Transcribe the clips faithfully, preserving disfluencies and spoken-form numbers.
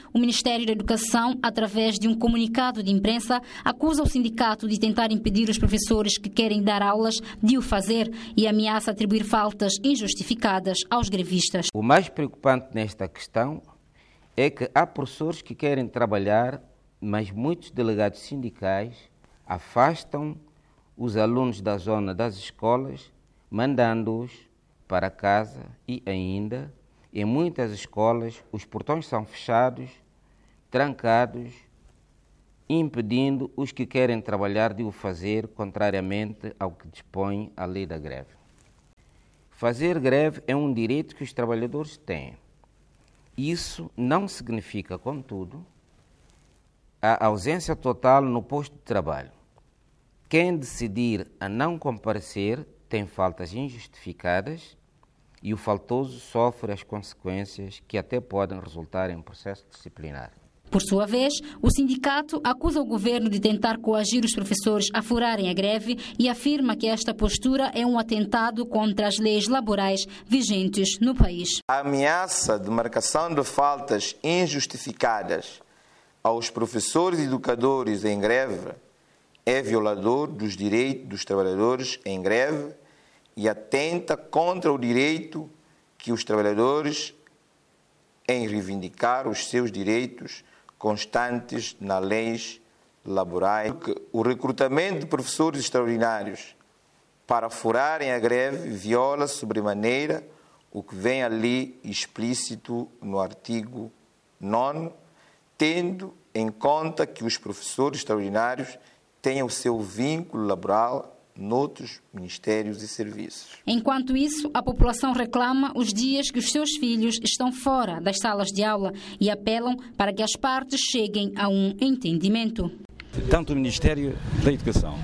o Ministério da Educação, através de um comunicado de imprensa, acusa o sindicato de tentar impedir os professores que querem dar aulas de o fazer e ameaça atribuir faltas injustificadas aos grevistas. O mais preocupante nesta questão é que há professores que querem trabalhar, mas muitos delegados sindicais afastam os alunos da zona das escolas, mandando-os para casa e ainda, em muitas escolas, os portões são fechados, trancados, impedindo os que querem trabalhar de o fazer, contrariamente ao que dispõe a lei da greve. Fazer greve é um direito que os trabalhadores têm. Isso não significa, contudo, a ausência total no posto de trabalho. Quem decidir a não comparecer tem faltas injustificadas e o faltoso sofre as consequências que até podem resultar em processo disciplinar. Por sua vez, o sindicato acusa o governo de tentar coagir os professores a furarem a greve e afirma que esta postura é um atentado contra as leis laborais vigentes no país. A ameaça de marcação de faltas injustificadas aos professores e educadores em greve é violador dos direitos dos trabalhadores em greve e atenta contra o direito que os trabalhadores em reivindicar os seus direitos constantes nas leis laborais. O recrutamento de professores extraordinários para furarem a greve viola sobremaneira o que vem ali explícito no artigo nono, tendo em conta que os professores extraordinários têm o seu vínculo laboral noutros ministérios e serviços. Enquanto isso, a população reclama os dias que os seus filhos estão fora das salas de aula e apelam para que as partes cheguem a um entendimento. Tanto o Ministério da Educação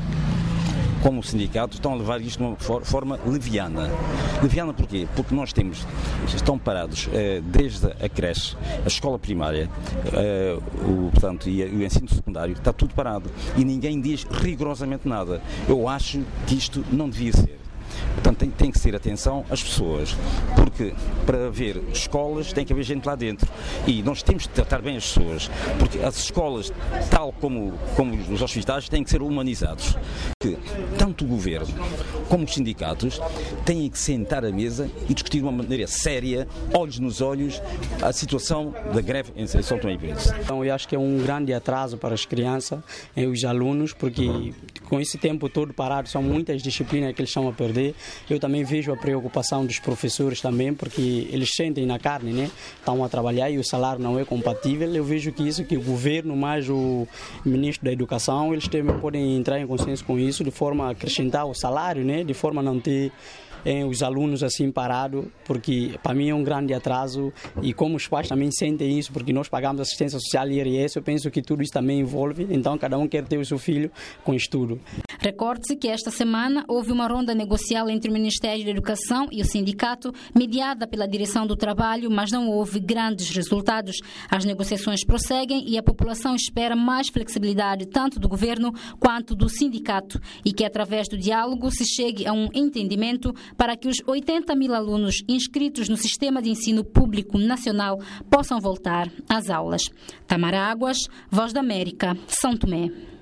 como o sindicato estão a levar isto de uma forma leviana. Leviana porquê? Porque nós temos, estão parados eh, desde a creche, a escola primária, eh, o, portanto, e o ensino secundário, está tudo parado e ninguém diz rigorosamente nada. Eu acho que isto não devia ser. Portanto, tem, tem que ser atenção às pessoas, porque para haver escolas tem que haver gente lá dentro e nós temos de tratar bem as pessoas, porque as escolas, tal como, como os hospitais, têm que ser humanizados. Que tanto o governo como os sindicatos têm que sentar à mesa e discutir de uma maneira séria, olhos nos olhos, a situação da greve em São Tomé e Príncipe. Então, eu acho que é um grande atraso para as crianças e os alunos, porque com esse tempo todo parado são muitas disciplinas que eles estão a perder. Eu também vejo a preocupação dos professores também, porque eles sentem na carne, né? Estão a trabalhar e o salário não é compatível. Eu vejo que isso, que o governo mais o ministro da Educação, eles também podem entrar em consenso com isso, de forma a acrescentar o salário, né? De forma a não ter eh, os alunos assim parados, porque para mim é um grande atraso e como os pais também sentem isso, porque nós pagamos assistência social e I R S, eu penso que tudo isso também envolve, então cada um quer ter o seu filho com estudo. Recorde-se que esta semana houve uma ronda negocial entre o Ministério da Educação e o sindicato, mediada pela Direção do Trabalho, mas não houve grandes resultados. As negociações prosseguem e a população espera mais flexibilidade tanto do governo quanto do sindicato e que através do diálogo se chegue a um entendimento para que os oitenta mil alunos inscritos no Sistema de Ensino Público Nacional possam voltar às aulas. Tamara Águas, Voz da América, São Tomé.